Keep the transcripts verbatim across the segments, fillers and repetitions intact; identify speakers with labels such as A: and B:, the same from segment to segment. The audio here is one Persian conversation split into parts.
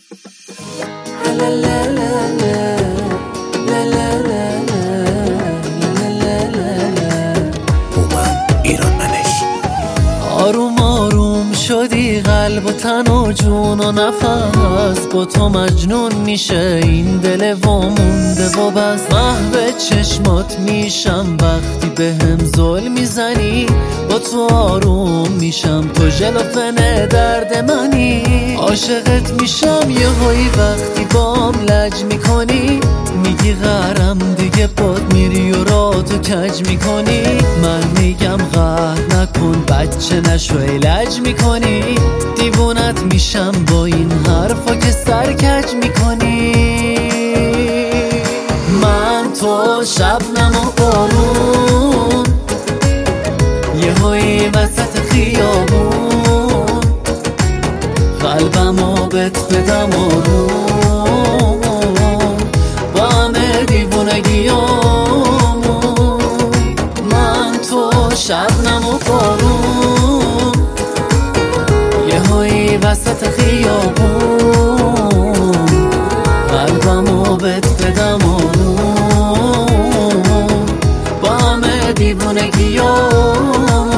A: آروم آروم شدی قلب و تن و جون و نفس، با تو مجنون میشه این دل و مونده و بس. محو چشمات میشم وقتی به هم زل میزنی، با تو آروم میشم تو ژلوفن درد منی. عاشقت میشم یه هایی وقتی بام لج میکنی، میگی غرم دیگه پاد میری و را تو کج میکنی. من میگم قهر نکن بچه نشو لج میکنی، دیوونت میشم با این حرفا که سرکج میکنی. من تو شبنم و بارون، یه هایی وسط خیابون، قلبمو بهت بدم آروم، با همه دیوونگیامون. من تو شبنم و بارون، یه هایی وسط خیابون، قلبمو بهت بدم آروم، با همه دیوونگیامون.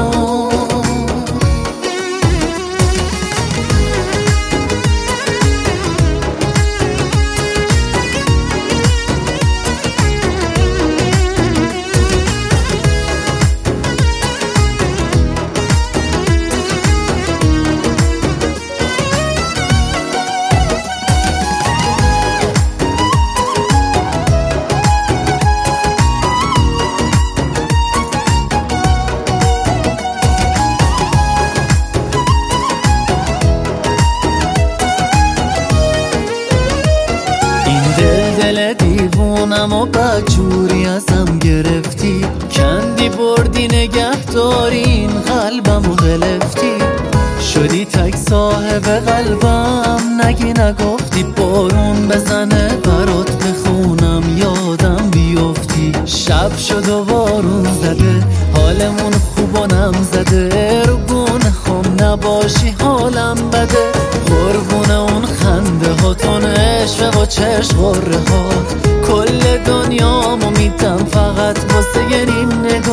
A: دل دیوونم و بدجوری ازم گرفتی، کندی بردی نگه داری این قلبم و غلفتی. شدی تک صاحب قلبم، نگی نگفتی بارون بزنه برات بخونم یادم بیفتی. شب شد و بارون زده حالمون خوب و نم زده، رو گونه خم نباشی حالم بده. قربونه اون خنده هاتون عشق و چشم غره هات، کل دنیامو میدم فقط واسه این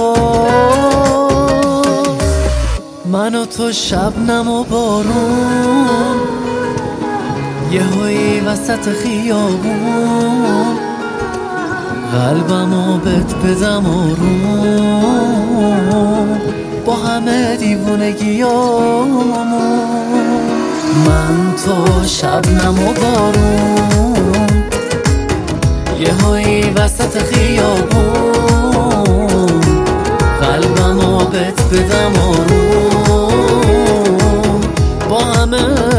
A: نگاه. من و تو شبنم و بارون، یه هایی وسط خیابون، قلبمو بهت بدم آروم، با همه دیوونگیامون. من تو شبنم و بارون، یه هایی وسط خیابون، قلبمو بهت بدم آروم، با همه